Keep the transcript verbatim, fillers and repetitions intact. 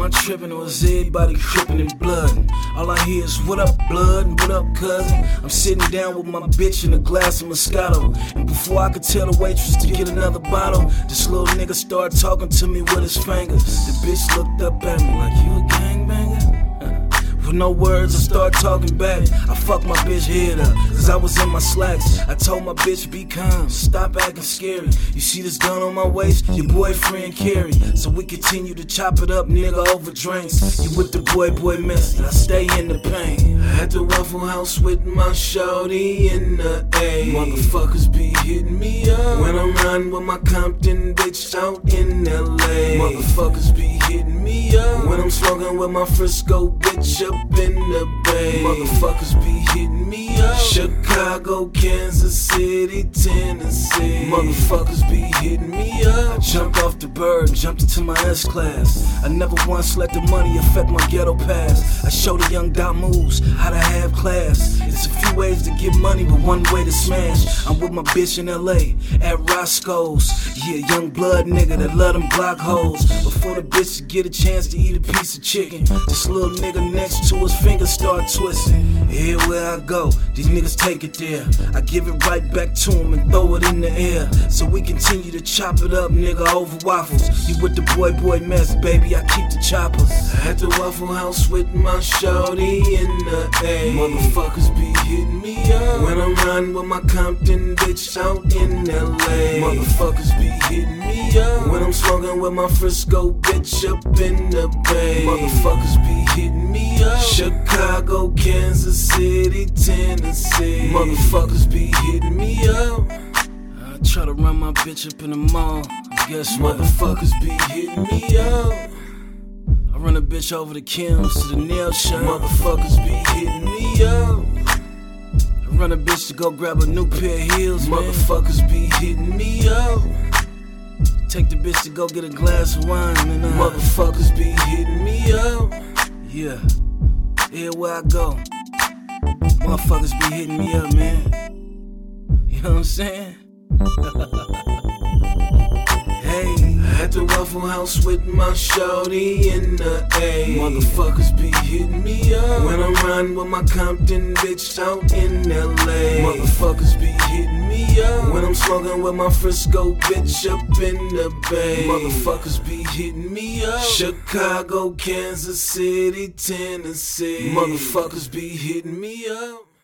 I trippin' or is everybody drippin' in blood? All I hear is what up blood and what up cousin. I'm sitting down with my bitch in a glass of Moscato, and before I could tell the waitress to get another bottle, this little nigga started talking to me with his fingers. The bitch looked up at me like, you a gangbanger? With no words, I start talking back. I fucked my bitch head up, cause I was in my slacks. I told my bitch, be calm, stop acting scary. You see this gun on my waist? Your boyfriend carry. So we continue to chop it up, nigga, over drinks. You with the boy, boy mess, I stay in the pain. At the Waffle House with my shorty in the A. Motherfuckers be hitting me up when I'm riding with my Compton bitch out in L A. Motherfuckers be hitting me up when I'm smoking with my Frisco bitch up in the Bay. Motherfuckers be hitting me up. Chicago, Kansas City, Tennessee. Motherfuckers be hitting me up. I jumped off the bird, jumped into my S-Class. I never once let the money affect my ghetto past. I showed the young dot moves how to have class. It's a few ways to get money, but one way to smash. I'm with my bitch in L A at Roscoe's. Yeah, young blood nigga that love them block hoes. Before the bitch get a chance to eat a piece of chicken, this little nigga next to his fingers start twisting. Everywhere I go, these niggas take it there. I give it right back to him and throw it in the air. So we continue to chop it up, nigga, over waffles. You with the boy, boy mess, baby, I keep the choppers. At the Waffle House with my shorty in the A. Motherfuckers be hitting me up when I'm riding with my Compton bitch out in L A. Motherfuckers be hitting me up when I'm smoking with my Frisco bitch up in the Bay. Motherfuckers be hitting me up. Chicago, Kansas City, Tennessee. Motherfuckers be hitting me up. I try to run my bitch up in the mall. Guess what? Motherfuckers be hitting me up. I run a bitch over to Kim's to the nail shop. Motherfuckers be hitting me up. I run a bitch to go grab a new pair of heels. Man. Motherfuckers be hitting me up. Take the bitch to go get a glass of wine, and uh, motherfuckers be hitting me up. Yeah, everywhere I go, motherfuckers be hitting me up, man. You know what I'm saying? Hey, at the Waffle House with my shorty in the A. Motherfuckers be hitting me up when I'm riding with my Compton bitch out in L A. Motherfuckers be hitting me up when I'm smoking with my Frisco bitch up in the Bay. Motherfuckers be hitting me up. Chicago, Kansas City, Tennessee. Motherfuckers be hitting me up.